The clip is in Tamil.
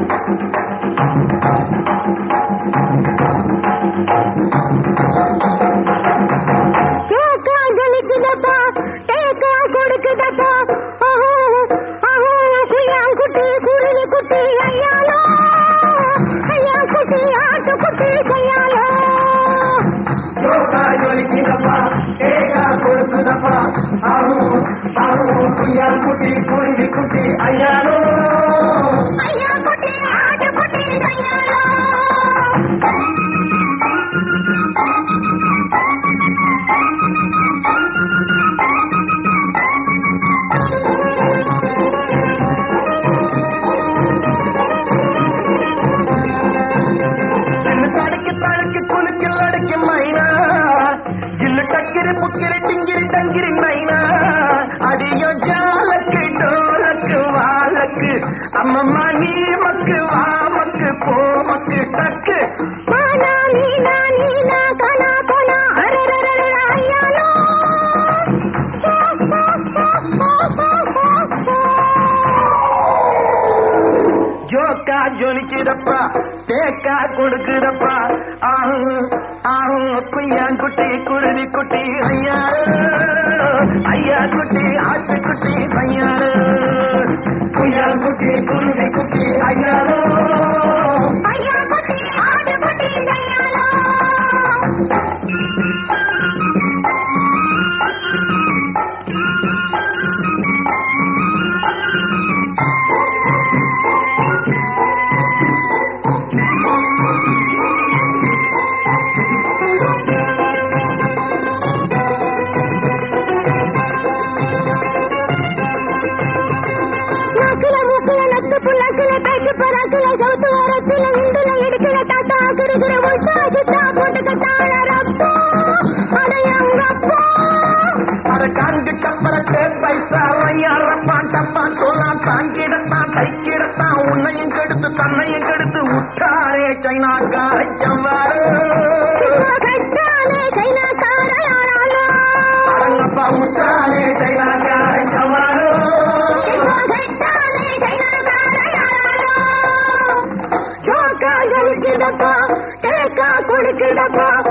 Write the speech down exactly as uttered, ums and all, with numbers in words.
குட்டி குருவி குட்டி ஐயானோ ஐயா குட்டி ஆட்டு குட்டி கையாளோ தடுக்கு தடுக்கு குலுக்கில் அடக்கி மைனா ஜில்லு டக்கிரி புக்கிரி டிங்கிரி டங்கிரி மைனா அடியோ ஜாலக்கு டோலக்கு வாலக்கு அம்மம்மா நீ மக்கு வா மக்கு போ மக்கு டக்கு மானா நீனா நீனா கனா கொனா அரரரர ஐயாலோ ஜோக்கா ஜொலிக்குதப்பா தேக்கா கொடுக்குதப்பா ஆஹு ஆஹு குய்யாங்குட்டி குருவி குட்டி ஐயா ஐயா குட்டி ஆட்டு குட்டி ஐயா குய்யாங்குட்டி குருவி குட்டி ஐயாரோ ஐயா குட்டி ஆட்டு குட்டி கையாளோ புள்ளக்கில பேச்சு பறக்கில சவுத்து ஓரத்தில இந்துல எடுக்கிற தாத்தா கிருகிற ஒட்டா சித்தா போட்டுக்க தாழறப்போ அடையங்கப்போ அட காங்கு கப்பரத்தே பைசா ஐயாரப்பான் டப்பான் தோலாம் தாங்கிடத்தான் தைக்கிடத்தான் உன்னையும் கெடுத்து தன்னையும் கெடுத்து உற்றாரே சைனாக்கார செவ்வாறு கட்டானே கைலாக்கார யாராலோ அடங்கப்பா உற்றாரே சைனாக்கார செவ்வாறு கட்டானே கைலாக்கார யாராலோ ஜோக்கா ஜலிக்குதப்பா தேக்கா கொடுக்குதப்பா